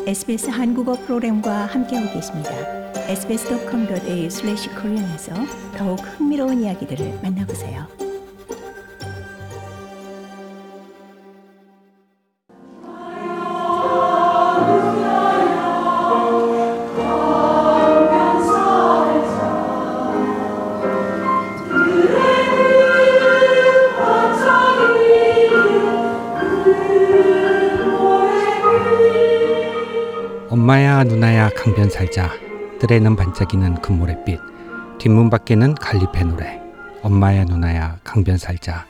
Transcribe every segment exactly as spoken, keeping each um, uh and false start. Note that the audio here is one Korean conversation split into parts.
에스비에스 한국어 프로그램과 함께하고 계십니다. 에스비에스 닷컴 닷 에이유 슬래시 코리안에서 더욱 흥미로운 이야기들을 만나보세요. 엄마야 누나야 강변 살자. 뜰에는 반짝이는 금모래빛. 뒷문 밖에는 갈잎의 노래. 엄마야 누나야 강변 살자.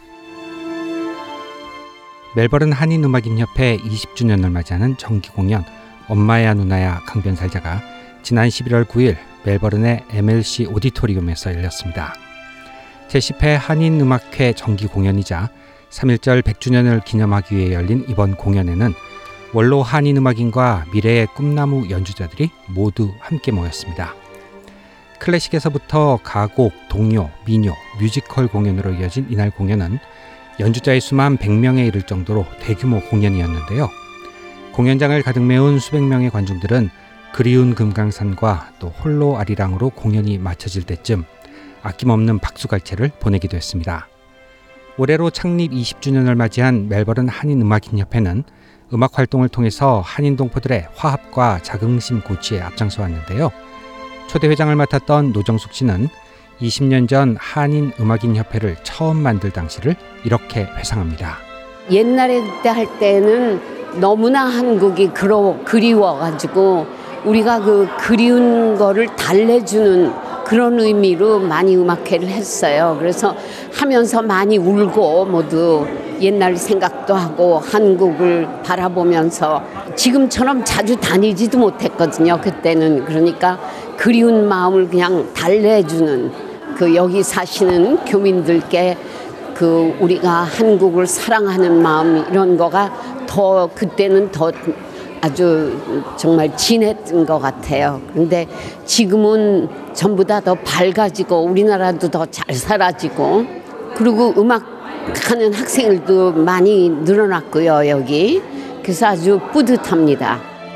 멜버른 한인음악인협회 이십 주년을 맞이하는 정기공연 엄마야 누나야 강변 살자가 지난 십일월 구일 멜버른의 엠엘씨 오디토리움에서 열렸습니다. 제십 회 한인음악회 정기공연이자 삼일절 백 주년을 기념하기 위해 열린 이번 공연에는 원로 한인음악인과 미래의 꿈나무 연주자들이 모두 함께 모였습니다. 클래식에서부터 가곡, 동요, 민요, 뮤지컬 공연으로 이어진 이날 공연은 연주자의 수만 백 명에 이를 정도로 대규모 공연이었는데요. 공연장을 가득 메운 수백 명의 관중들은 그리운 금강산과 또 홀로 아리랑으로 공연이 마쳐질 때쯤 아낌없는 박수갈채를 보내기도 했습니다. 올해로 창립 이십 주년을 맞이한 멜버른 한인음악인협회는 음악 활동을 통해서 한인 동포들의 화합과 자긍심 고취에 앞장서 왔는데요. 초대 회장을 맡았던 노정숙 씨는 이십 년 전 한인 음악인 협회를 처음 만들 당시를 이렇게 회상합니다. 옛날에 그때 할 때는 너무나 한국이 그러, 그리워가지고 우리가 그 그리운 거를 달래주는 그런 의미로 많이 음악회를 했어요. 그래서 하면서 많이 울고 모두 옛날 생각도 하고 한국을 바라보면서 지금처럼 자주 다니지도 못했거든요. 그때는. 그러니까 그리운 마음을 그냥 달래주는 그 여기 사시는 교민들께 그 우리가 한국을 사랑하는 마음 이런 거가 더 그때는 더 아주 정말 진했던 것 같아요. 그런데 지금은 전부 다 더 밝아지고 우리나라도 더 잘 살아지고 그리고 음악하는 학생들도 많이 늘어났고요. 여기. 그래서 아주 뿌듯합니다.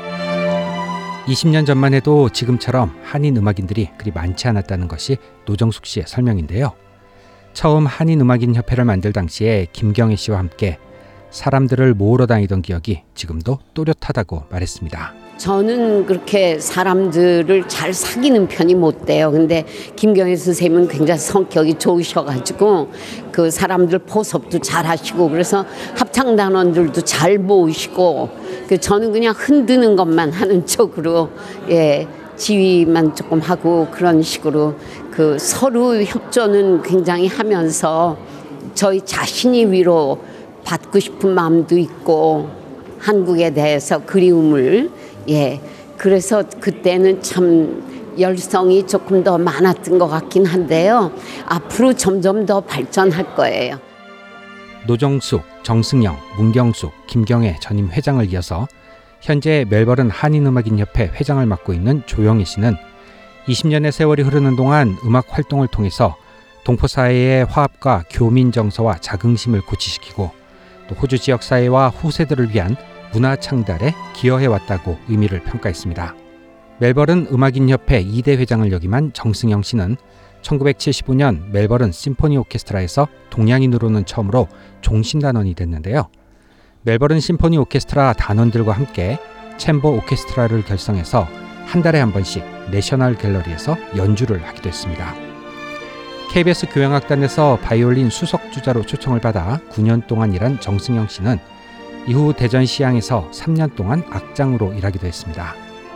이십 년 전만 해도 지금처럼 한인 음악인들이 그리 많지 않았다는 것이 노정숙 씨의 설명인데요. 처음 한인 음악인 협회를 만들 당시에 김경애 씨와 함께 사람들을 모으러 다니던 기억이 지금도 또렷하다고 말했습니다. 저는 그렇게 사람들을 잘 사귀는 편이 못 돼요. 근데 김경애 선생님은 굉장히 성격이 좋으셔가지고 그 사람들 포섭도 잘 하시고 그래서 합창단원들도 잘 모으시고 그 저는 그냥 흔드는 것만 하는 쪽으로 예 지휘만 조금 하고 그런 식으로 그 서로 협조는 굉장히 하면서 저희 자신이 위로 받고 싶은 마음도 있고 한국에 대해서 그리움을 예 그래서 그때는 참 열성이 조금 더 많았던 것 같긴 한데요. 앞으로 점점 더 발전할 거예요. 노정숙, 정승영, 문경숙, 김경애 전임 회장을 이어서 현재 멜버른 한인음악인협회 회장을 맡고 있는 조영희 씨는 이십 년의 세월이 흐르는 동안 음악 활동을 통해서 동포 사회의 화합과 교민 정서와 자긍심을 고취시키고 또 호주 지역 사회와 후세들을 위한 문화 창달에 기여해왔다고 의미를 평가했습니다. 멜버른 음악인협회 이 대 회장을 역임한 정승영 씨는 천구백칠십오 년 멜버른 심포니 오케스트라에서 동양인으로는 처음으로 종신단원이 됐는데요. 멜버른 심포니 오케스트라 단원들과 함께 챔버 오케스트라를 결성해서 한 달에 한 번씩 내셔널 갤러리에서 연주를 하기도 했습니다. 케이비에스 교향악단에서 바이올린 수석 주자로 초청을 받아 구 년 동안 일한 정승영 씨는 이후 대전시향에서 삼 년 동안 악장으로 일하기도 했습니다.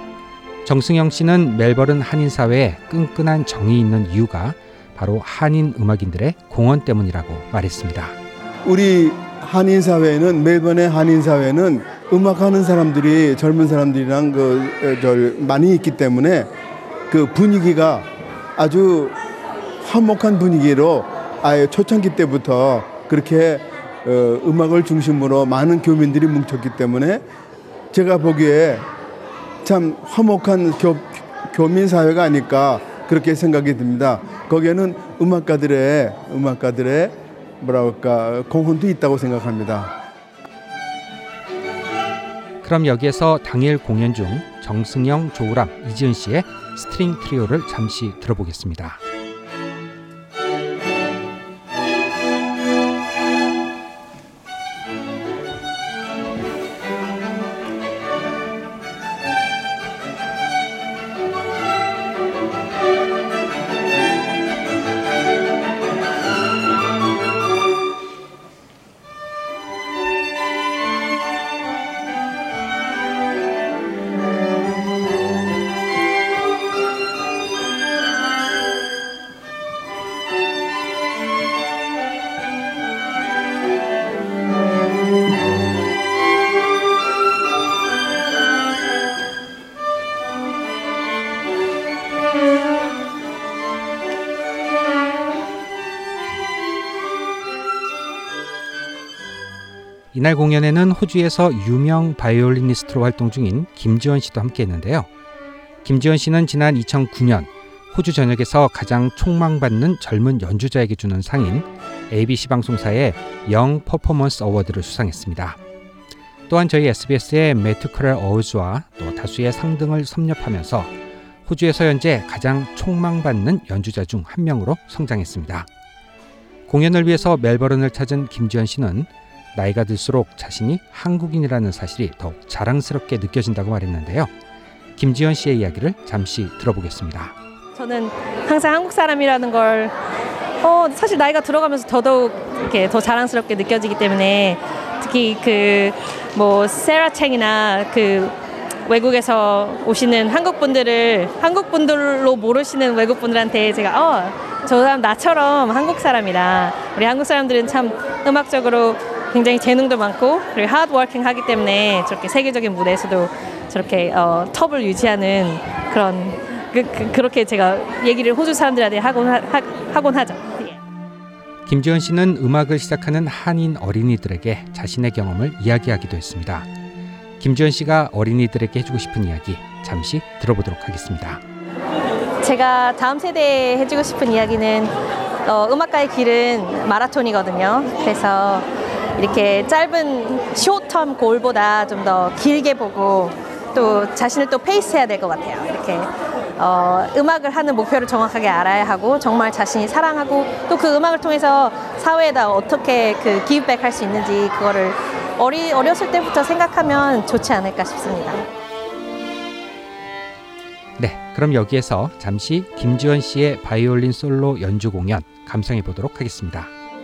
정승영 씨는 멜버른 한인사회에 끈끈한 정이 있는 이유가 바로 한인 음악인들의 공헌 때문이라고 말했습니다. 우리 한인사회는 멜번의 한인사회는 음악하는 사람들이 젊은 사람들이랑 그, 저, 많이 있기 때문에 그 분위기가 아주 화목한 분위기로 아예 초창기 때부터 그렇게 어, 음악을 중심으로 많은 교민들이 뭉쳤기 때문에 제가 보기에 참 화목한 교, 교민 사회가 아닐까 그렇게 생각이 듭니다. 거기에는 음악가들의 음악가들의 뭐랄까 공헌도 있다고 생각합니다. 그럼 여기에서 당일 공연 중 정승영, 조우람, 이지은 씨의 스트링 트리오를 잠시 들어보겠습니다. 이날 공연에는 호주에서 유명 바이올리니스트로 활동 중인 김지원 씨도 함께했는데요. 김지원 씨는 지난 이천구 년 호주 전역에서 가장 촉망받는 젊은 연주자에게 주는 상인 에이비씨 방송사의 영 퍼포먼스 어워드를 수상했습니다. 또한 저희 에스비에스의 매튜 커럴 어워즈와 또 다수의 상등을 섭렵하면서 호주에서 현재 가장 촉망받는 연주자 중 한 명으로 성장했습니다. 공연을 위해서 멜버른을 찾은 김지원 씨는 나이가 들수록 자신이 한국인이라는 사실이 더욱 자랑스럽게 느껴진다고 말했는데요. 김지연 씨의 이야기를 잠시 들어보겠습니다. 저는 항상 한국 사람이라는 걸 어, 사실 나이가 들어가면서 더더욱 이렇게 더 자랑스럽게 느껴지기 때문에 특히 그 뭐 세라 챙이나 그 외국에서 오시는 한국 분들을 한국 분들로 모르시는 외국 분들한테 제가 어, 저 사람 나처럼 한국 사람이다. 우리 한국 사람들은 참 음악적으로 굉장히 재능도 많고 그리고 하드워킹 하기 때문에 저렇게 세계적인 무대에서도 저렇게 어, 톱을 유지하는 그런 그, 그, 그렇게 제가 얘기를 호주 사람들한테 하곤, 하, 하곤 하죠. 예. 김지원 씨는 음악을 시작하는 한인 어린이들에게 자신의 경험을 이야기하기도 했습니다. 김지원 씨가 어린이들에게 해주고 싶은 이야기 잠시 들어보도록 하겠습니다. 제가 다음 세대에 해주고 싶은 이야기는 어, 음악가의 길은 마라톤이거든요. 그래서 이렇게 짧은 쇼텀 골보다 좀 더 길게 보고 또 자신을 또 페이스해야 될 것 같아요. 이렇게 어, 음악을 하는 목표를 정확하게 알아야 하고 정말 자신이 사랑하고 또 그 음악을 통해서 사회에다 어떻게 그 기브백 할 수 있는지 그거를 어리, 어렸을 때부터 생각하면 좋지 않을까 싶습니다. 네, 그럼 여기에서 잠시 김지원 씨의 바이올린 솔로 연주 공연 감상해 보도록 하겠습니다.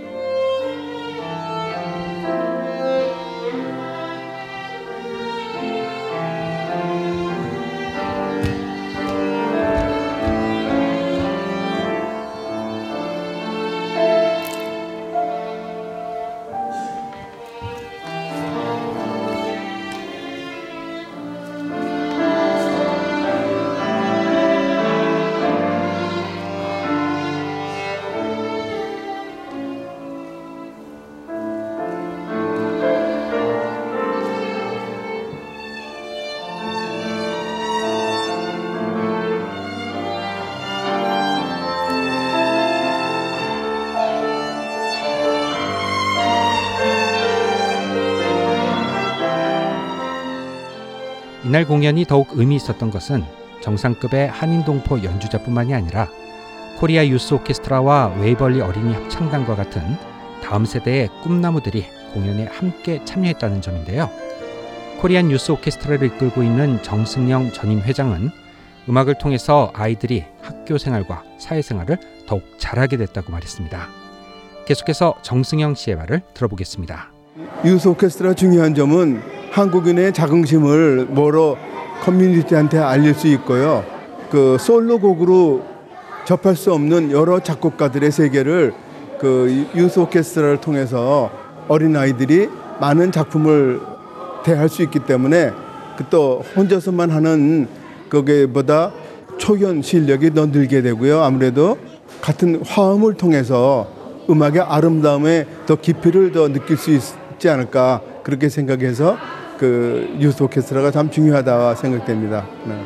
이날 공연이 더욱 의미 있었던 것은 정상급의 한인동포 연주자뿐만이 아니라 코리아 유스 오케스트라와 웨이벌리 어린이 합창단과 같은 다음 세대의 꿈나무들이 공연에 함께 참여했다는 점인데요. 코리안 유스 오케스트라를 이끌고 있는 정승영 전임 회장은 음악을 통해서 아이들이 학교 생활과 사회생활을 더욱 잘하게 됐다고 말했습니다. 계속해서 정승영 씨의 말을 들어보겠습니다. 유스 오케스트라 중요한 점은 한국인의 자긍심을 뭐로 커뮤니티한테 알릴 수 있고요. 그 솔로곡으로 접할 수 없는 여러 작곡가들의 세계를 그 유스 오케스트라를 통해서 어린 아이들이 많은 작품을 대할 수 있기 때문에 그 또 혼자서만 하는 거기보다 초연 실력이 더 늘게 되고요. 아무래도 같은 화음을 통해서 음악의 아름다움에 더 깊이를 더 느낄 수 있지 않을까 그렇게 생각해서 그 유스 오케스트라가 참 중요하다 생각됩니다. 네.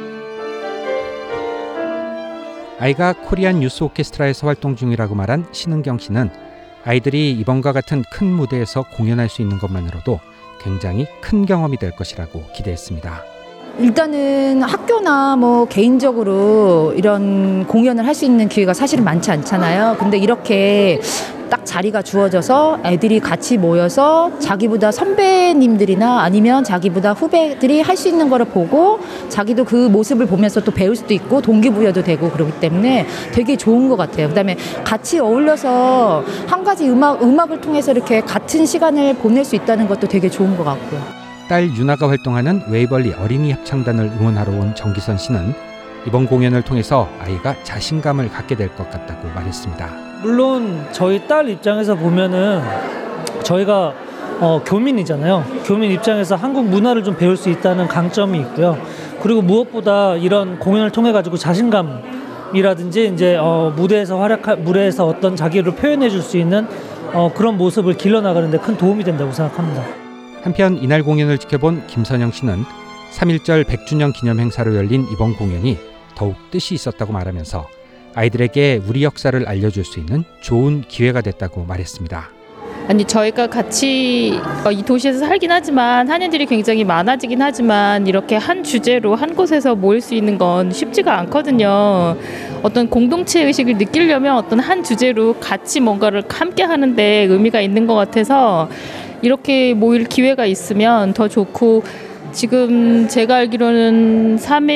아이가 코리안 유스 오케스트라에서 활동 중이라고 말한 신은경 씨는 아이들이 이번과 같은 큰 무대에서 공연할 수 있는 것만으로도 굉장히 큰 경험이 될 것이라고 기대했습니다. 일단은 학교나 뭐 개인적으로 이런 공연을 할 수 있는 기회가 사실은 많지 않잖아요. 근데 이렇게 딱 자리가 주어져서 애들이 같이 모여서 자기보다 선배님들이나 아니면 자기보다 후배들이 할 수 있는 거를 보고 자기도 그 모습을 보면서 또 배울 수도 있고 동기부여도 되고 그렇기 때문에 되게 좋은 것 같아요. 그다음에 같이 어울려서 한 가지 음악, 음악을 통해서 이렇게 같은 시간을 보낼 수 있다는 것도 되게 좋은 것 같고요. 딸 유나가 활동하는 웨이벌리 어린이 합창단을 응원하러 온 정기선 씨는 이번 공연을 통해서 아이가 자신감을 갖게 될 것 같다고 말했습니다. 물론 저희 딸 입장에서 보면은 저희가 어, 교민이잖아요. 교민 입장에서 한국 문화를 좀 배울 수 있다는 강점이 있고요. 그리고 무엇보다 이런 공연을 통해 가지고 자신감이라든지 이제 어, 무대에서 활약할 무대에서 어떤 자기를 표현해 줄 수 있는 어, 그런 모습을 길러나가는 데 큰 도움이 된다고 생각합니다. 한편 이날 공연을 지켜본 김선영 씨는 삼일절 백 주년 기념 행사로 열린 이번 공연이 더욱 뜻이 있었다고 말하면서 아이들에게 우리 역사를 알려줄 수 있는 좋은 기회가 됐다고 말했습니다. 아니 저희가 같이 이 도시에서 살긴 하지만 한인들이 굉장히 많아지긴 하지만 이렇게 한 주제로 한 곳에서 모일 수 있는 건 쉽지가 않거든요. 어떤 공동체 의식을 느끼려면 어떤 한 주제로 같이 뭔가를 함께 하는데 의미가 있는 것 같아서 이렇게 모일 기회가 있으면 더 좋고 지금 제가 알기로는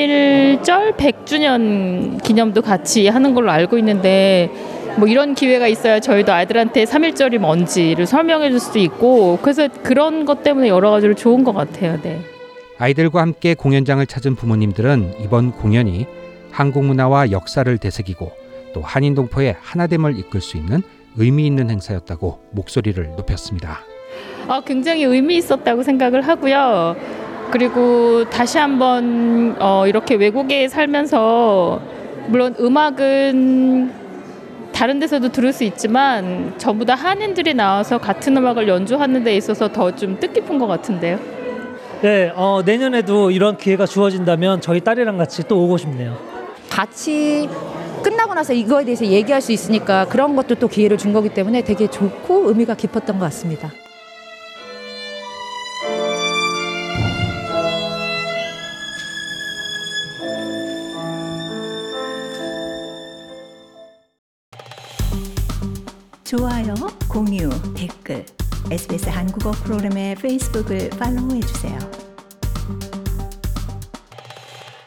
삼일절 백 주년 기념도 같이 하는 걸로 알고 있는데 뭐 이런 기회가 있어야 저희도 아이들한테 삼일절이 뭔지를 설명해 줄 수도 있고 그래서 그런 것 때문에 여러 가지로 좋은 것 같아요. 네. 아이들과 함께 공연장을 찾은 부모님들은 이번 공연이 한국 문화와 역사를 되새기고 또 한인 동포의 하나됨을 이끌 수 있는 의미 있는 행사였다고 목소리를 높였습니다. 아, 굉장히 의미 있었다고 생각을 하고요. 그리고 다시 한번 어, 이렇게 외국에 살면서 물론 음악은 다른 데서도 들을 수 있지만 전부 다 한인들이 나와서 같은 음악을 연주하는 데 있어서 더 좀 뜻깊은 것 같은데요. 네, 어, 내년에도 이런 기회가 주어진다면 저희 딸이랑 같이 또 오고 싶네요. 같이 끝나고 나서 이거에 대해서 얘기할 수 있으니까 그런 것도 또 기회를 준 거기 때문에 되게 좋고 의미가 깊었던 것 같습니다. 좋아요, 공유, 댓글, 에스비에스 한국어 프로그램의 페이스북을 팔로우해주세요.